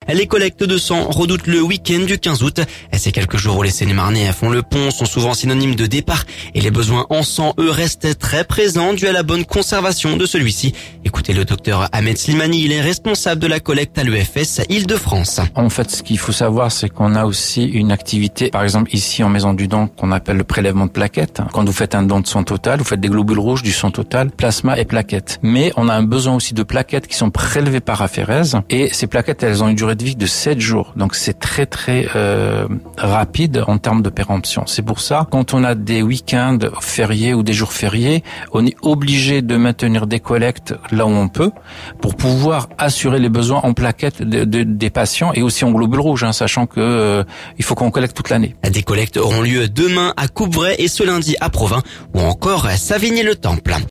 Les collectes de sang redoutent le week-end du 15 août. Ces quelques jours où les Seine-et-Marnais font le pont sont souvent synonymes de départ et les besoins en sang, eux, restent très présents dû à la bonne conservation de celui-ci. Écoutez le docteur Ahmed Slimani, il est responsable de la collecte à l'EFS Île-de-France. En fait, ce qu'il faut savoir, c'est qu'on a aussi une activité, par exemple ici en Maison du Don, qu'on appelle le prélèvement de plaquettes. Quand vous faites un don de sang total, vous faites des globules rouges, du sang total, plasma et plaquettes. Mais on a un besoin aussi de plaquettes qui sont prélevées par aphérèse. Et ces plaquettes, elles ont une durée de vie de 7 jours. Donc c'est très rapide en termes de péremption. C'est pour ça, quand on a des week-ends fériés ou des jours fériés, on est obligé de maintenir des collectes là où on peut pour pouvoir assurer les besoins en plaquettes des patients et aussi en globules rouges, sachant que il faut qu'on collecte toute l'année. Des collectes auront lieu demain à Coupvray et ce lundi à Provins ou encore à Savigny-le-Temple.